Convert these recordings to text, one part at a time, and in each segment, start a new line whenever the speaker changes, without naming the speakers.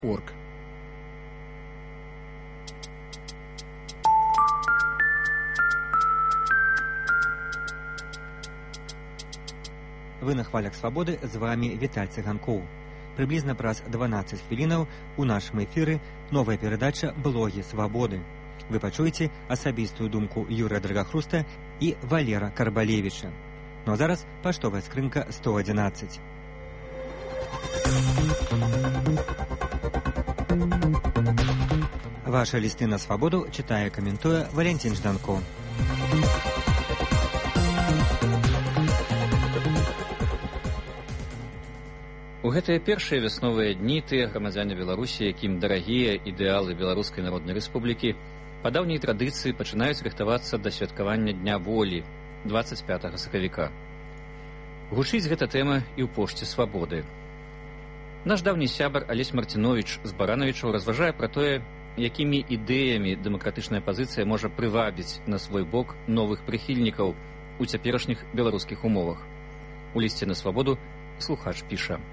org. Вы на хвалях свабоды, з вами Віталь Цыганкоў. Прыблізна праз 12 хвілінаў у нашым эфіры новая перадача «Блогі свабоды». Вы пачуеце асабістую думку Юрыя Драгахруста і Валера Карбалевіча. Ну а зараз паштовая скрынка 111. Ваши листы на свабоду читае, каментуе Валентин Жданко.
У гэтыя першыя вясновыя дні тыя грамадзяне Беларусі, якім дарагія ідэалы Беларускай Народнай Рэспублікі, па даўняй традыцыі пачынаюць рыхтавацца да святкавання Дня волі 25 сакавіка. Гучыць гэта тэма і ў пошце свабоды. Наш даўні сябар Алесь Марціновіч з Баранавічаў разважае пра тое, якімі ідэямі дэмакратычная пазіцыя можа прывабіць на свой бок новых прыхільнікаў у цяперашніх беларускіх умовах. У лісце на свабоду слухач піша: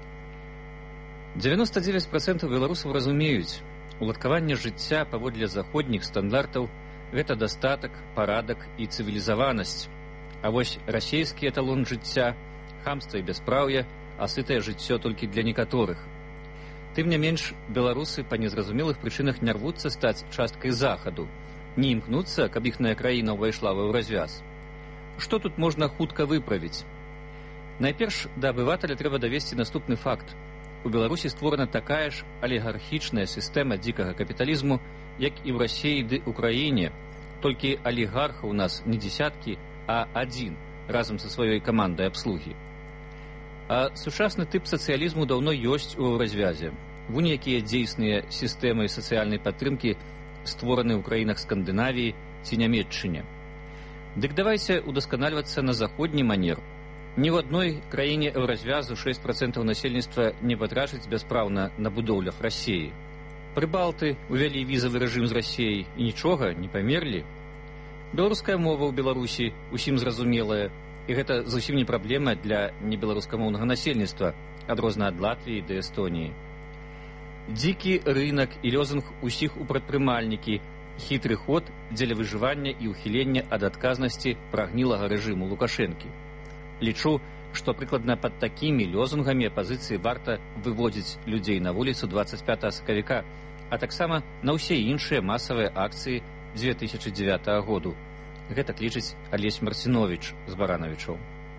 99% беларусаў разумеюць, уладкаванне жыцця паводле заходніх стандартаў – гэта дастатак, парадак і цывілізаванасць. А вось расейскі эталон жыцця – хамства і бяспраўе, а сытае жыццё толькі для некаторых. Тым не менш, беларусы па незразумелых прычынах не рвуцца стаць часткай захаду, не імкнуцца, каб іхная краіна ўвайшла ва ўразвяз. Што тут можна хутка выправіць? Найперш, да абывателя трэба давесці наступны факт. У Беларусі створана такая ж алігархічная сістэма дзікага капіталізму, як і ў Расіі ды Украіне, толькі алігарха ў нас не дзесяткі, а адзін, разам са сваёй камандай абслугі. А сучасны тып сацыялізму даўно ёсць у развязе. Вунь якія дзейсныя сістэмы сацыяльнай падтрымкі створаны ў краінах Скандынавіі ці Нямецчыне. Дык давайце удасканальвацца на заходні манер. Ні ў адной краіне еўразвязу 6% насельніцтва не патрачыць бяспраўна на будоўлях Расіі. Прыбалты увялі візавы рэжым з Расіяй і нічога, не памерлі. Беларуская мова ў Беларусі усім зразумелая, і гэта зусім не праблема для небеларускамоўнага насельніцтва, адрозна ад Латвіі да Эстоніі. Дзікі рынак і лёзунг усіх у прадпрымальнікі, хітры ход дзеля выжывання і ўхілення ад адказнасці прагнілага рэжыму Лукашэнкі. Лічу, што прыкладна пад такімі лёзунгамі апазіцыі варта выводзіць людзей на вуліцу 25 сакавіка, а таксама на ўсе іншыя масавыя акцыі 2009 году. Гэта лічыць Алесь Марціновіч з Баранавічаў.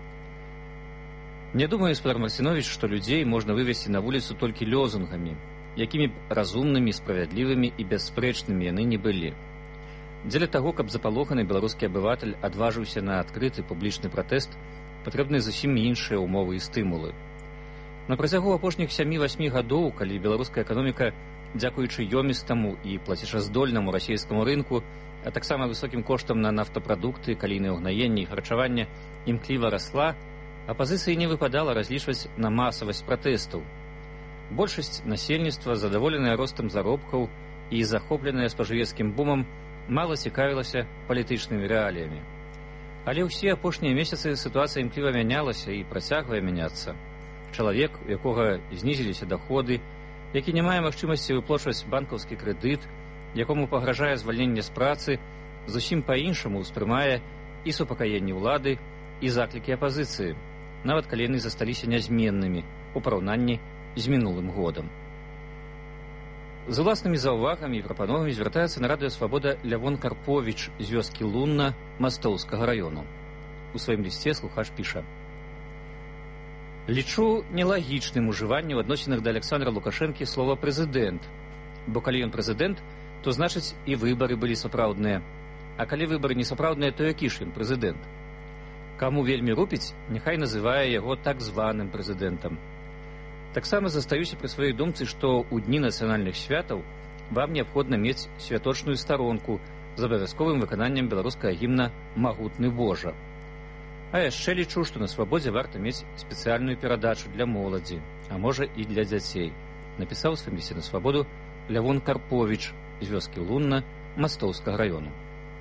Не думаю, спадар Марціновіч, што людзей можна вывесці на вуліцу толькі лёзунгамі, якімі б разумнымі, справядлівымі і бясспрэчнымі яны не былі. Дзеля таго, каб запалоханы беларускі абыватель адважыўся на адкрыты публічны пратэст, патрэбны зусім іншыя ўмовы і стымулы. На працягу апошніх 7-8 гадоў, калі беларуская эканоміка, дзякуючы ёмістаму і плацежаздольнаму расійскаму рынку, а таксама высокім коштам на нафтапрадукты, калійнае ўгнаенне і харчаванне, імкліва расла, апазіцыі не выпадала разлічваць на масавасць пратэстаў. Большасць насельніцтва, задаволеная ростам заробкаў і захопленая спажывецкім бумам, мала цікавілася палітычнымі рэаліямі. Але ўсе апошнія месяцы сітуацыя імкліва мянялася і працягвае мяняцца. Чалавек, у якога знізіліся даходы, які не мае магчымасці выплачваць банкаўскі крэдыт, якому пагражае звальненне з працы, зусім па-іншаму ўспрымае і супакаенне ўлады, і заклікі апазіцыі, нават калі яны засталіся нязменнымі у параўнанні з мінулым годам. З уласнымі заўвагамі і прапановамі звяртаецца на радыё «Свабода» Лявон Карповіч з вёскі Лунна Мастоўскага раёну. У сваім лісце слухач піша: «Лічу нелагічным ужыванне ў адносінах да Александра Лукашэнкі слова «прэзідэнт», бо калі ён прэзідэнт, то значыць і выбары былі сапраўдныя. А калі выбары не сапраўдныя, то які ж ён прэзідэнт? Каму вельмі рупіць, няхай называе яго так званым прэзідэнтам. Таксама застаюся пры сваёй думцы, што ў дні нацыянальных святаў вам неабходна мець святочную старонку з абавязковым выкананнем беларускага гімна «Магутны Божа». А яшчэ лічу, што на свабодзе варта мець спецыяльную перадачу для моладзі, а можа і для дзяцей, напісаў у сваім лісце на свабоду Лявон Карповіч з вёскі Лунна Мастоўскага раёну.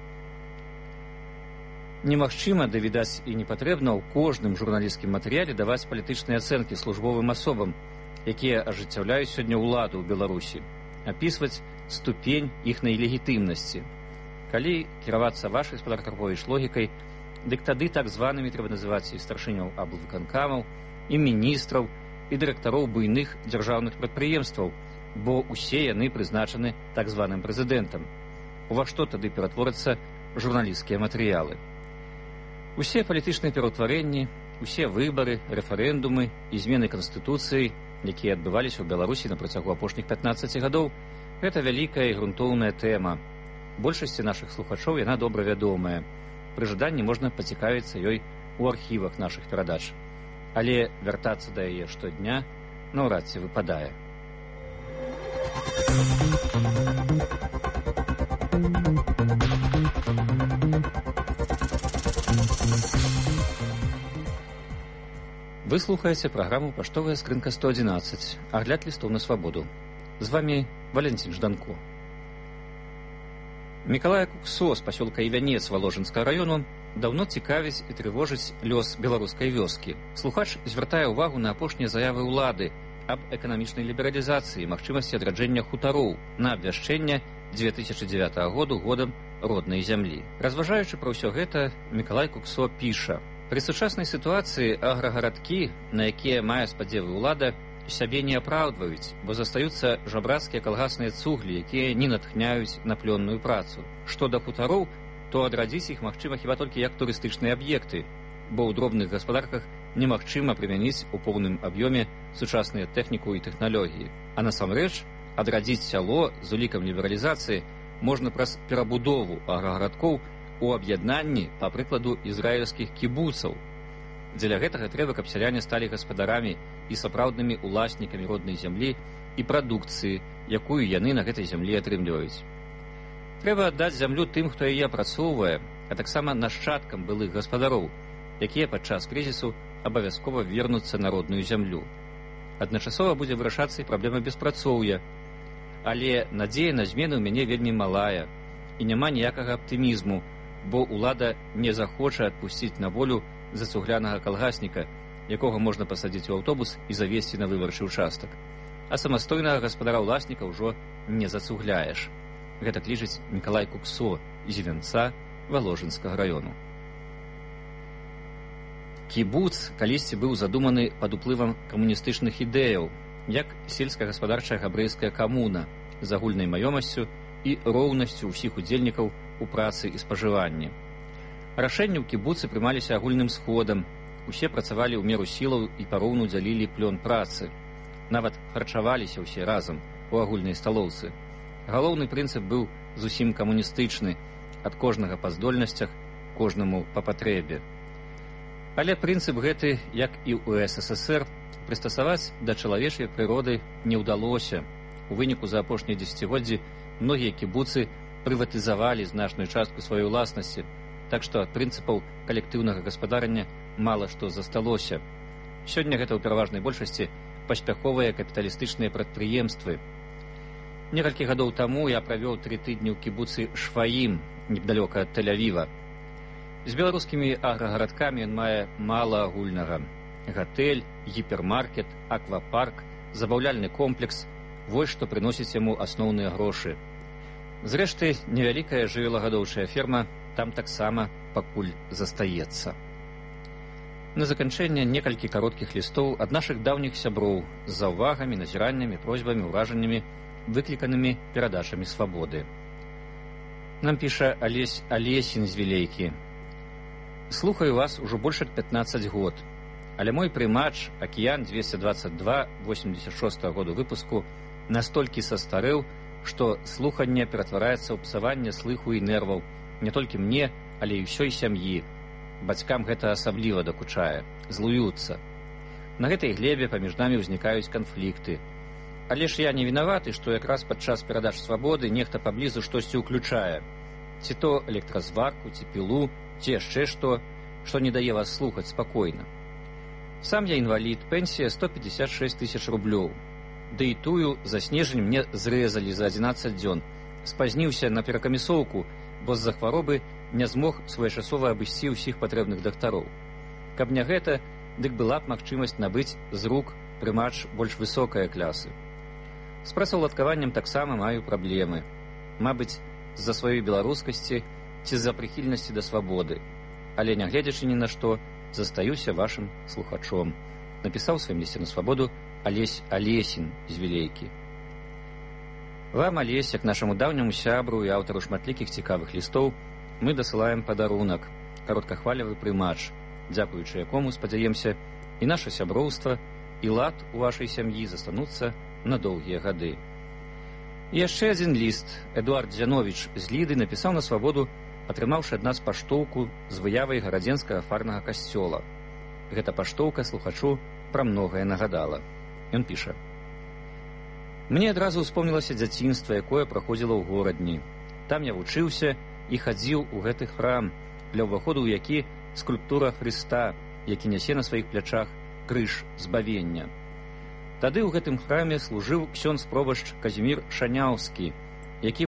Немагчыма, да відаць і не патрэбна ў кожным журналісцкім матэрыяле даваць палітычныя ацэнкі службовым асобам, якія ажыццяўляюць сёння ўладу ў Беларусі, апісваць ступень іхнай легітымнасці. Калі кіравацца вашай спадаркавой логікай, дык тады так званымі трэба называць і старшыняў аблвыканкамаў, і міністраў, і дырэктароў буйных дзяржаўных прадпрыемстваў, бо ўсе яны прызначаны так званым прэзідэнтам. Ува што тады ператворацца журналісцкія матэрыялы? Усе палітычныя пераўтварэнні, усе выбары, рэферэндумы і змены Канстытуцыі, якія адбываліся ў Беларусі на працягу апошніх 15 гадоў, гэта вялікая і грунтоўная тэма. Большасці нашых слухачоў яна добра вядомая. Пры жаданні можна пацікавіцца ёй у архівах нашых перадач. Але вяртацца да яе штодня наўрад ці выпадае. Вы слухаеце праграму «Паштовая скрынка 111», агляд лістоў на свабоду. З вами Валентин Жданко. Мікалая Куксо з пасёлка Івянец Воложынскага раёну даўно цікавіць і трывожыць лёс беларускай вёскі. Слухач звяртае ўвагу на апошнія заявы ўлады аб эканамічнай лібералізацыі, магчымасці адраджэння хутароў на абвяшчэнне 2009 году годам роднай зямлі. Разважаючы пра ўсё гэта, Мікалай Куксо піша: «Пры сучаснай сітуацыі аграгарадкі, на якія мае спадзевы ўлада, сябе не апраўдваюць, бо застаюцца жабрацкія калгасныя цуглі, якія не натхняюць на плённую працу. Што да хутароў, то адрадзіць іх магчыма хіба толькі як турыстычныя аб'екты, бо ў дробных гаспадарках немагчыма прымяніць у поўным аб'ёме сучасныя тэхніку і тэхналогіі. А насамрэч, адрадзіць сяло з улікам лібералізацыі можна праз перабудову аграгарадкоў у аб'яднанні, па прыкладу, ізраільскіх кібуцаў. Дзеля гэтага трэба, каб сяляне сталі гаспадарамі і сапраўднымі уласнікамі роднай зямлі і прадукцыі, якую яны на гэтай зямлі атрымліваюць. Трэба аддаць зямлю тым, хто яе апрацоўвае, а таксама нашчадкам былых гаспадароў, якія падчас крызісу абавязкова вернуцца на родную зямлю. Адначасова будзе вырашацца і праблема беспрацоўя, але надзея на змены ў мяне вельмі малая, і няма ніякага аптымізму, бо ўлада не захоча адпусціць на волю зацуглянага калгасніка, якога можна пасадзіць у аўтобус і завесці на выбарчы ўчастак. А самастойнага гаспадара-ўласніка ўжо не зацугляеш». Гэтак лічыць Мікалай Куксо з Івянца Воложынскага раёну. Кібуц калісьці быў задуманы пад уплывам камуністычных ідэяў, як сельскагаспадарчая габрэйская камуна з агульнай маёмасцю і роўнасцю ўсіх удзельнікаў у працы і спажыванні. Рашэнні ў кібуцы прымаліся агульным сходам, усе працавалі ў меру сілаў і пароўну дзялілі плён працы. Нават харчаваліся ўсе разам у агульнай сталоўцы. Галоўны прынцып быў зусім камуністычны, ад кожнага па здольнасцях, кожнаму па патрэбе. Але прынцып гэты, як і ў СССР, прыстасаваць да чалавечай прыроды не ўдалося. У выніку за апошнія дзесяцігоддзі многія кібуцы прыватызавалі значную частку сваёй уласнасці, так што ад прынцыпаў калектыўнага гаспадарання мала што засталося. Сёння гэта ў пераважнай большасці паспяховыя капіталістычныя прадпрыемствы. Некалькі гадоў таму я правёў 3 тыдні ў кібуцы Шфаім, непдалёка ад Тель-Авіва. З беларускімі аграгарадкамі ён мае мала агульнага. Гатэль, гіпермаркет, аквапарк, забаўляльны комплекс – вось што прыносіць яму асноўныя грошы. Зрэшты, невялікая жывёлагадоўчая ферма там таксама пакуль застаецца. На заканчэнне некалькі кароткіх лістоў ад нашых даўніх сяброў з заўвагамі, назіраннямі, просьбамі, ўражаннямі, выкліканымі перадачамі свабоды. Нам піша Алесь Алесін з Вілейкі. «Слухаю вас ужо больш як 15 год, але мой прымач «Акіян 222» 86 году выпуску настолькі састарэў, што слуханне ператвараецца ў псаванне слыху і нерваў не толькі мне, але і ўсёй сям'і. Бацькам гэта асабліва дакучае, злуюцца. На гэтай глебе паміж намі ўзнікаюць канфлікты. Але ж я не вінаваты, што якраз падчас перадач свабоды нехта паблізу штосьці ўключае. Ці то электразварку, ці пілу, ці яшчэ што не дае вас слухаць спакойна. Сам я інвалід, пенсія 156 000 рублёў. Ды і тую за снежань мне зрэзалі за 11 дзён. Спазніўся на перакамісоўку, бо з-за хваробы не змог своечасова абысці ўсіх патрэбных дактароў. Каб не гэта, дык была б магчымасць набыць з рук прымач больш высокай клясы. З працаўладкаваннем таксама маю праблемы. Мабыць, з-за сваёй беларускасці ці з-за прыхільнасці да свабоды. Але, нягледзячы ні на што, застаюся вашым слухачом. Напісаў у сваім лісце на свабоду Алесь Алесін з Вілейкі. Вам, Алесь, як нашаму даўняму сябру і аўтару шматлікіх цікавых лістоў, мы дасылаем падарунак, кароткахвалевы прымач, дзякуючы якому, спадзяемся, і наша сяброўства, і лад у вашай сям'і застануцца на доўгія гады. І яшчэ адзін ліст. Эдуард Зяновіч з Ліды напісаў на свабоду, атрымаўшы ад нас паштоўку з выявай гарадзенскага фарнага касцёла. Гэта паштоўка слухачу пра многае нагадала. Ён піша: «Мне адразу ўспомнілася дзяцінства, якое праходзіла ў горадні. Там я вучыўся і хадзіў у гэты храм, для ўваходу ў які скульптура Хрыста, які нясе на сваіх плячах крыж збавення. Тады ў гэтым храме служыў ксёндз-пробашч Казімір Шаняўскі, які